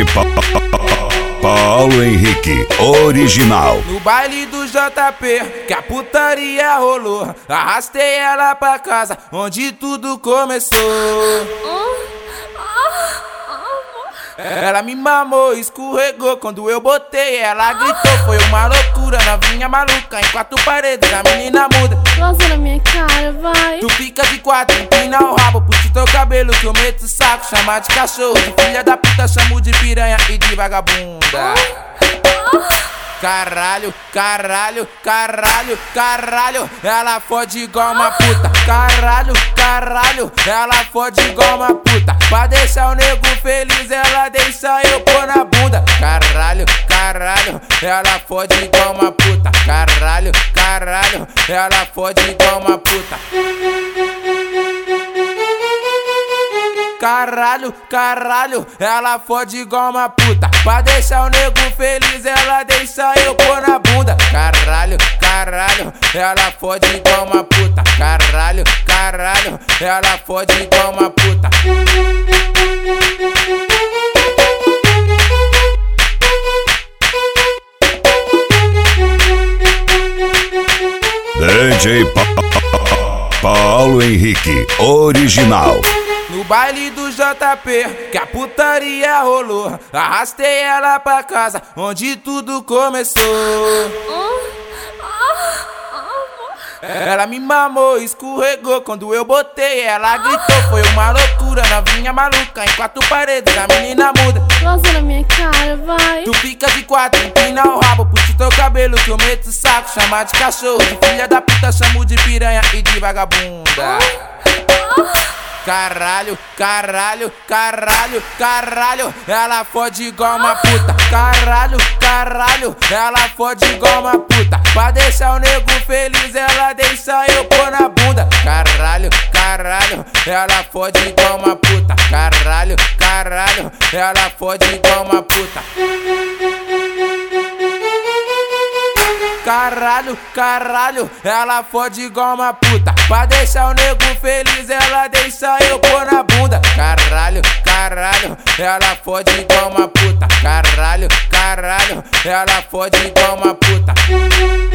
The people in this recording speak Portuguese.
Paulo Henrique, original. No baile do JP, que a putaria rolou, arrastei ela pra casa, onde tudo começou. Ela me mamou, escorregou, quando eu botei ela gritou. Foi uma loucura, novinha maluca, em quatro paredes, a menina muda. Gosta na minha cara, vai. Tu fica de quatro, empina o rabo, puxa teu cabelo que eu meto o saco. Chama de cachorro, de filha da puta, chamo de piranha e de vagabunda. Caralho, caralho, caralho, caralho, ela fode igual uma puta. Caralho, caralho, ela fode igual uma puta. Pra deixar o nego feliz, ela deixa eu pôr na bunda. Caralho, caralho, ela fode igual uma puta. Caralho, caralho, ela fode igual uma puta. Caralho, caralho, ela fode igual uma puta. Pra deixar o nego feliz, ela deixa eu pôr na bunda. Caralho, caralho, ela fode igual uma puta. Caralho, caralho, ela fode igual uma puta. DJ Paulo Henrique, original. No baile do JP, que a putaria rolou, arrastei ela pra casa, onde tudo começou. Ela me mamou, escorregou, quando eu botei ela gritou. Foi uma loucura, novinha maluca, em quatro paredes, a menina muda. Gosta na minha cara, vai. Tu fica de quatro, empina o rabo, puxa teu cabelo que eu meto o saco. Chama de cachorro, de filha da puta, chamo de piranha e de vagabunda. Caralho, caralho, caralho, caralho, ela fode igual uma puta. Caralho, caralho, ela fode igual uma puta. Pra deixar o nego feliz, ela deixa eu pôr na bunda. Caralho, caralho, ela fode igual uma puta. Caralho, caralho, ela fode igual uma puta. Caralho, caralho, ela fode igual uma puta. Pra deixar o nego feliz, ela deixa eu pôr na bunda. Caralho, caralho, ela fode igual uma puta. Caralho, caralho, ela fode igual uma puta.